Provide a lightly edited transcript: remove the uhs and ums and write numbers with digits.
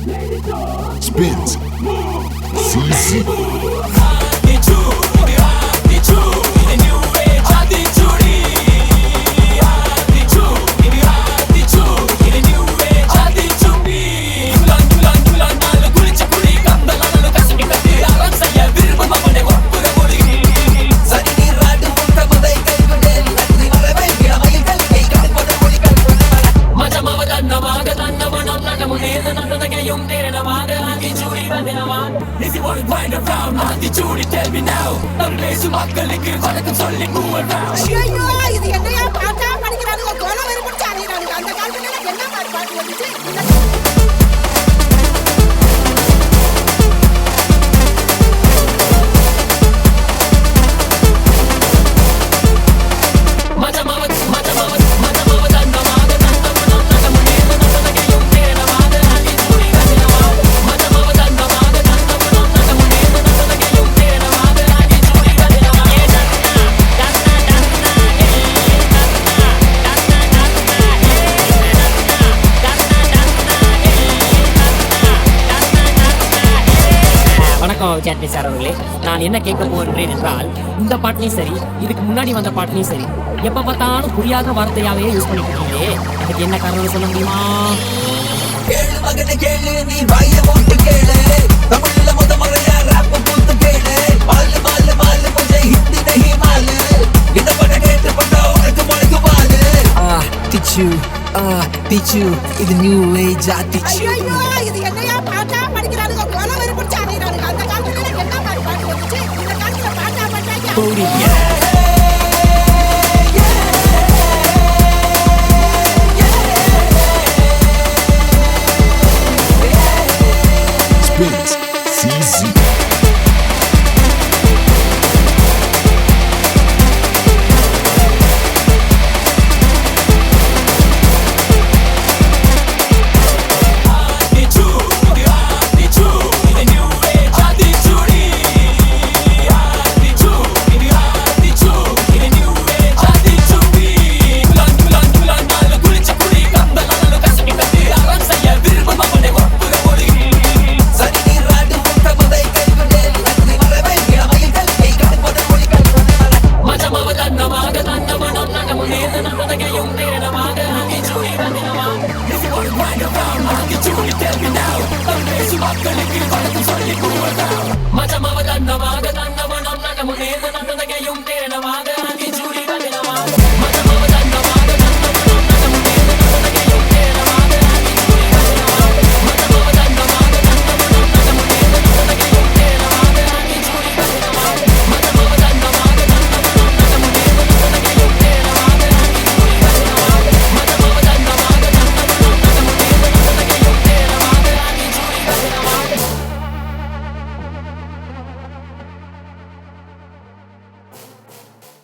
Spins CZ. If you wanna grind around, attitude, tell me now. Namlesu makkalukku vanakkam solli move around. ஐயோ இது என்னையா பாட்டா படிக்கிறானுங்க கோல வரி பிடிச்சு அலையறானுங்க அந்த காலத்துல என்ன பாட்டு வந்துச்சு வணக்கம் சார் அவர்களே, நான் என்ன கேட்க போகிறேன் என்றால், இந்த பாட்டிலையும் சரி இதுக்கு முன்னாடி வந்த பாட்டிலையும் சரி எப்ப பார்த்தாலும் புரியாத வார்த்தையாவே யூஸ் பண்ணிட்டு இருக்கீங்களே, அதுக்கு என்ன காரணம் சொல்ல முடியுமா? கேளு மகனே கேளு, நீ வாய போட்டு கேளு, தமிழ்ல முத முறையா ராப் போட்டு கேளு, மாலு மாலு மாலு முझे हिंदी नहीं मालू, இந்த பாட்ட கேட்டு பண்ணா உனக்கு மனக்கு மாலு. டீச்சு இது நியூ ஏஜ் ஆட்டிச்சு. ஐயோ இது என்னையா பாட்டா படிக்கிறானுங்க கோல வரி பிடிச்சு அலையறானுங்க அந்த காலத்துல என்ன பாட்டு வந்துச்சு இந்த காலத்துல பாட்டா பண்றாங்க.